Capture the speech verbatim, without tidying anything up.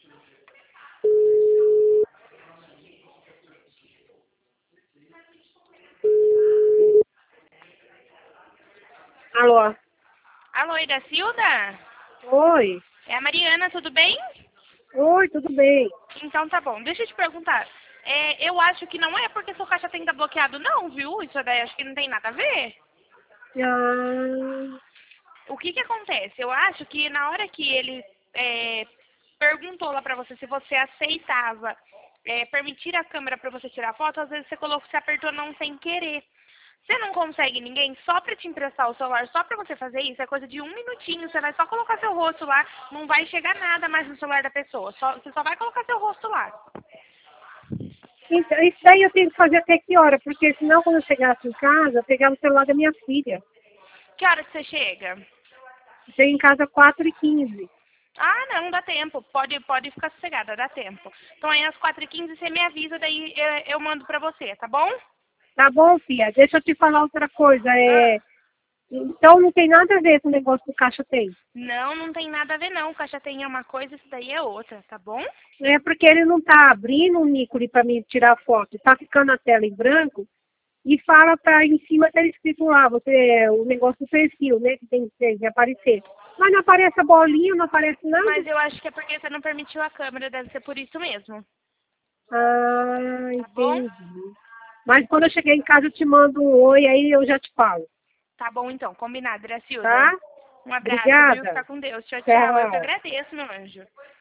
Alô? Alô, Idacilda? Oi. É a Mariana, tudo bem? Oi, tudo bem? Então tá bom, deixa eu te perguntar. É, eu acho que não é porque seu caixa tem que estar bloqueado não, viu? Isso daí acho que não tem nada a ver. Ah, O que que acontece? Eu acho que na hora que ele é, perguntou lá pra você se você aceitava é, permitir a câmera pra você tirar foto, às vezes você colocou, você apertou não sem querer. Você não consegue ninguém só pra te emprestar o celular, só pra você fazer isso, é coisa de um minutinho, você vai só colocar seu rosto lá, não vai chegar nada mais no celular da pessoa, só, você só vai colocar seu rosto lá. então, isso daí eu tenho que fazer até que hora? Porque senão quando eu chegasse em casa, eu pegava o celular da minha filha. Que hora que você chega? Eu chego em casa quatro e quinze. Ah, não, dá tempo, pode, pode ficar sossegada, dá tempo. Então aí às quatro e quinze você me avisa, daí eu, eu mando pra você, tá bom? Tá bom, filha? Deixa eu te falar outra coisa. Ah. É, então não tem nada a ver com o negócio do caixa tem. Não, não tem nada a ver não. O caixa tem é uma coisa, isso daí é outra, tá bom? É porque ele não tá abrindo o Nicole para mim tirar foto. Tá ficando a tela em branco e fala pra em cima tá escrito lá, você, o negócio do perfil, né? Que tem tem que aparecer. Mas não aparece a bolinha, não aparece nada. Mas eu acho que é porque você não permitiu a câmera, deve ser por isso mesmo. Ah, Tá bom? entendi. Mas quando eu chegar em casa eu te mando um oi, aí eu já te falo, Tá bom então, combinado, Gracilda. tá? Um abraço, viu? Obrigada. Fica com Deus. Tchau, tchau. Eu que Tchau. agradeço, meu anjo.